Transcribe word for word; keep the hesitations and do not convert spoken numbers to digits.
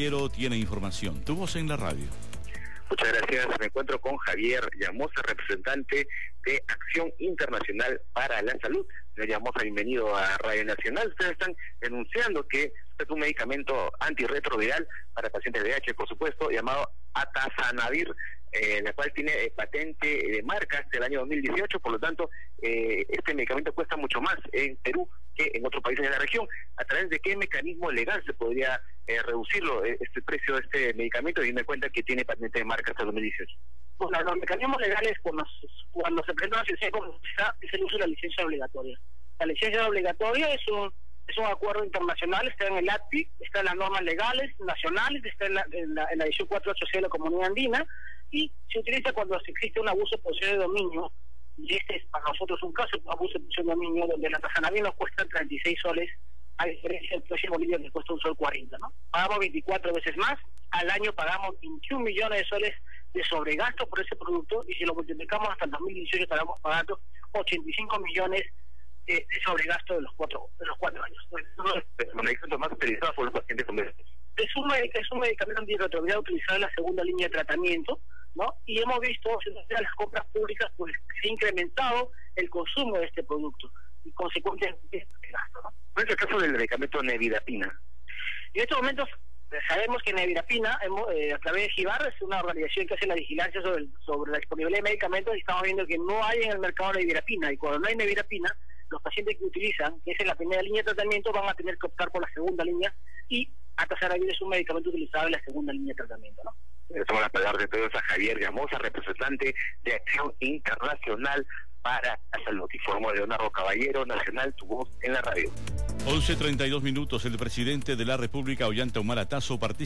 Caballero tiene información. Tu voz en la radio. Muchas gracias. Me encuentro con Javier Llamosa, representante de Acción Internacional para la Salud. Señor Llamosa, bienvenido a Radio Nacional. Ustedes están denunciando que es un medicamento antirretroviral para pacientes de V I H, por supuesto, llamado Atazanavir, eh, la cual tiene eh, patente de marca del año dos mil dieciocho. Por lo tanto, eh, este medicamento cuesta mucho más en Perú que en otros países de la región. ¿A través de qué mecanismo legal se podría eh, reducirlo, eh, este precio de este medicamento, teniendo en cuenta que tiene patente de marca hasta dos mil dieciocho? Bueno, los mecanismos legales cuando, cuando se presenta una licencia de comercialidad es el uso de la licencia obligatoria. La licencia obligatoria es un es un acuerdo internacional, está en el A T P I, está en las normas legales nacionales, está en la, en la, en la edición cuatrocientos ochenta y seis de la Comunidad Andina, y se utiliza cuando se existe un abuso de posición de dominio, y este es para nosotros un caso de abuso de posición de dominio, donde la Atazanavir nos cuesta treinta y seis soles, a diferencia del precio en Bolivia que cuesta un sol cuarenta, ¿no? Pagamos veinticuatro veces más, al año pagamos veintiún millones de soles de sobregasto por ese producto, y si lo multiplicamos hasta el dos mil dieciocho estaremos pagando ochenta y cinco millones de, de sobregasto de los cuatro de los cuatro años. Los medicamentos más utilizados por los pacientes con V I H. Es un, es un medicamento antirretroviral utilizado en la segunda línea de tratamiento, ¿no? Y hemos visto en las compras públicas pues se ha incrementado el consumo de este producto y consecuentemente el gasto, ¿no? ¿Cuál es el caso del medicamento Nevirapina? En estos momentos sabemos que Nevirapina, eh, a través de GIVAR, es una organización que hace la vigilancia sobre, el, sobre la disponibilidad de medicamentos, y estamos viendo que no hay en el mercado Nevirapina, y cuando no hay Nevirapina, los pacientes que utilizan, que es en la primera línea de tratamiento, van a tener que optar por la segunda línea, y Atazanavir es un medicamento utilizado en la segunda línea de tratamiento, ¿no? Somos las palabras de todos a Javier Llamosa, representante de Acción Internacional para la Salud. Informó Leonardo Caballero, Nacional, tu voz en la radio. once treinta y dos minutos. El presidente de la República, Ollanta Humala Tazo, participa